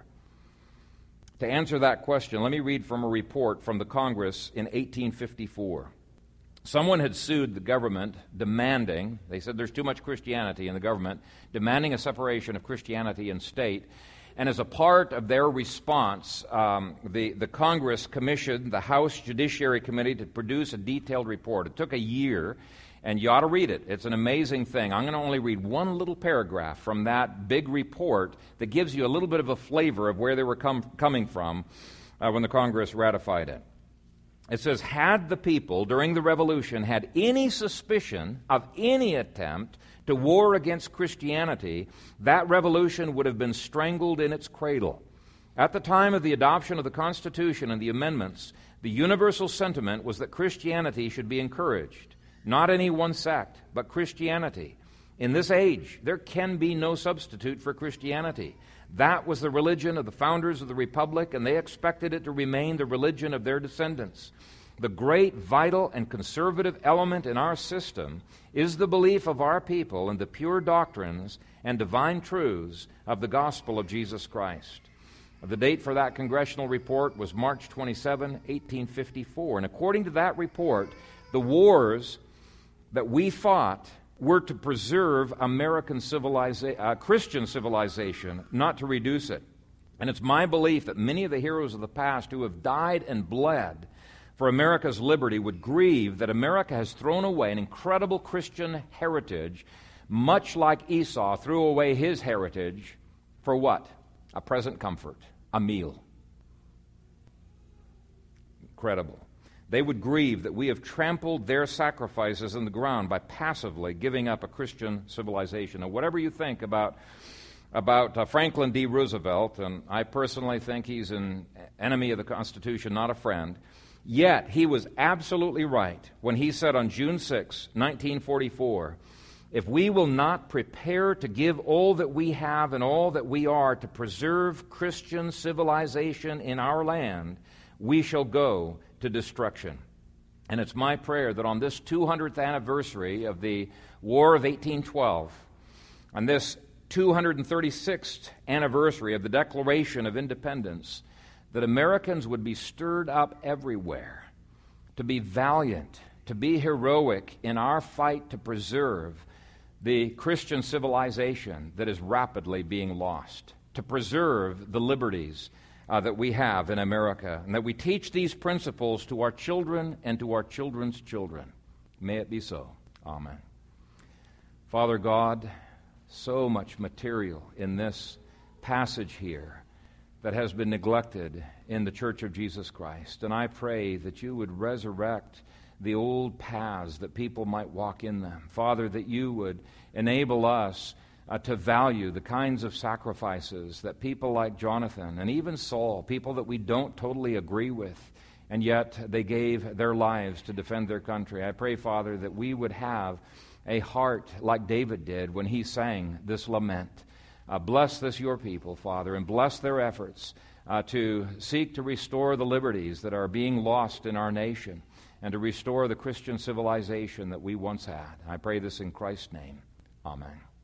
[SPEAKER 1] To answer that question, let me read from a report from the Congress in 1854. Someone had sued the government demanding, they said there's too much Christianity in the government, demanding a separation of Christianity and state. And as a part of their response, the Congress commissioned the House Judiciary Committee to produce a detailed report. It took a year, and you ought to read it. It's an amazing thing. I'm going to only read one little paragraph from that big report that gives you a little bit of a flavor of where they were coming from when the Congress ratified it. It says, had the people during the Revolution had any suspicion of any attempt to war against Christianity, that revolution would have been strangled in its cradle. At the time of the adoption of the Constitution and the amendments, the universal sentiment was that Christianity should be encouraged. Not any one sect, but Christianity. In this age, there can be no substitute for Christianity. That was the religion of the founders of the Republic, and they expected it to remain the religion of their descendants. The great, vital, and conservative element in our system is the belief of our people in the pure doctrines and divine truths of the gospel of Jesus Christ. The date for that congressional report was March 27, 1854. And according to that report, the wars that we fought were to preserve American Christian civilization, not to reduce it. And it's my belief that many of the heroes of the past who have died and bled for America's liberty would grieve that America has thrown away an incredible Christian heritage, much like Esau threw away his heritage for what? A present comfort, a meal. Incredible. They would grieve that we have trampled their sacrifices in the ground by passively giving up a Christian civilization. Now, whatever you think about Franklin D. Roosevelt, and I personally think he's an enemy of the Constitution, not a friend, yet he was absolutely right when he said on June 6, 1944, if we will not prepare to give all that we have and all that we are to preserve Christian civilization in our land, we shall go to destruction. And it's my prayer that on this 200th anniversary of the War of 1812, on this 236th anniversary of the Declaration of Independence, that Americans would be stirred up everywhere to be valiant, to be heroic in our fight to preserve the Christian civilization that is rapidly being lost, to preserve the liberties that we have in America, and that we teach these principles to our children and to our children's children. May it be so. Amen. Father God, so much material in this passage here that has been neglected in the Church of Jesus Christ. And I pray that you would resurrect the old paths that people might walk in them. Father, that you would enable us to value the kinds of sacrifices that people like Jonathan and even Saul, people that we don't totally agree with, and yet they gave their lives to defend their country. I pray, Father, that we would have a heart like David did when he sang this lament. Bless this your people, Father, and bless their efforts to seek to restore the liberties that are being lost in our nation and to restore the Christian civilization that we once had. I pray this in Christ's name. Amen.